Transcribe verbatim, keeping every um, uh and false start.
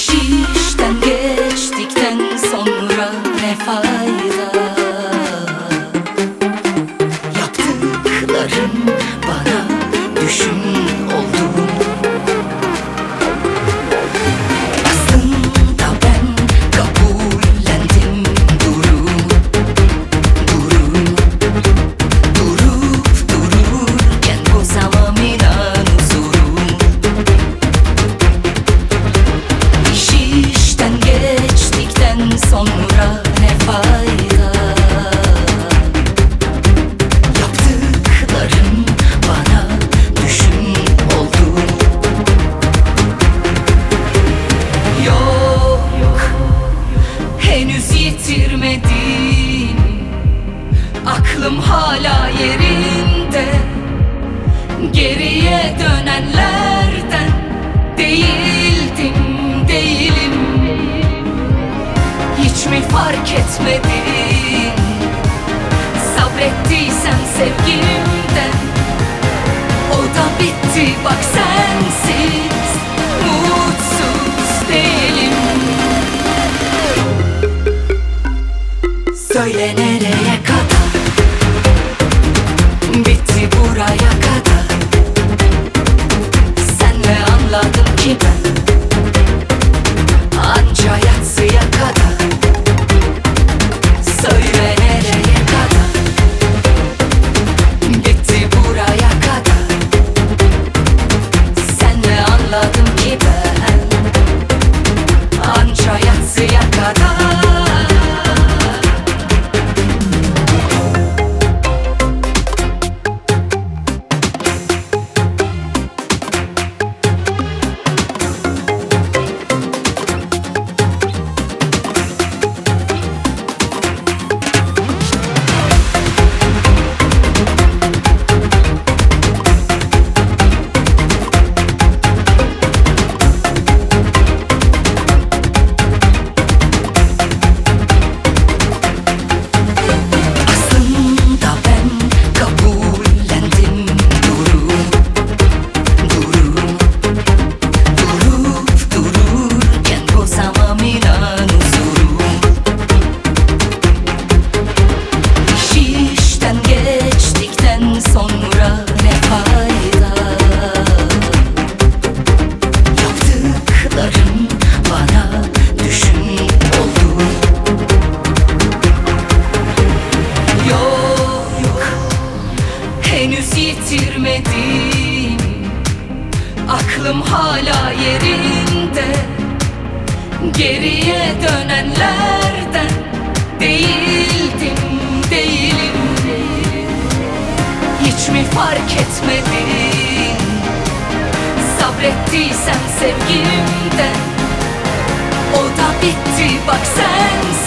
işten geçtikten sonra ne fayda? Yaptıkların bana düşün oldu. Aslında ben kabullendim durup durup durup dururken bozamam inan huzurum. İş işten geçtikten sonra ne fayda? Yaptıklarım bana düşün oldu. Yok, henüz yitirmedim. Aklım hala yerinde. Geriye dönenlerden değildim, değilim. Hiç mi fark etmedin? Sabrettiysem sevgimden, o da bitti bak sensiz. Mutsuz değilim. Söyle nereye kadar? Bitti buraya kadar. Senle anladım ki ben anca yatsıya kadar. Söyle nereye kadar? Bitti buraya kadar. Senle anladım ki ben anca yatsıya kadar. Aslında ben kabullendim durup durup durup dururken bozamam inan huzurum. İş işten geçtikten sonra ne fayda? Yaptıklarım bana düşün oldu. Yok, henüz yitirmedim. Aklım hala yerinde. Geriye dönenlerden değildim, değilim. Hiç mi fark etmedin? Sabrettiysem sevgimden, o da bitti bak sensiz.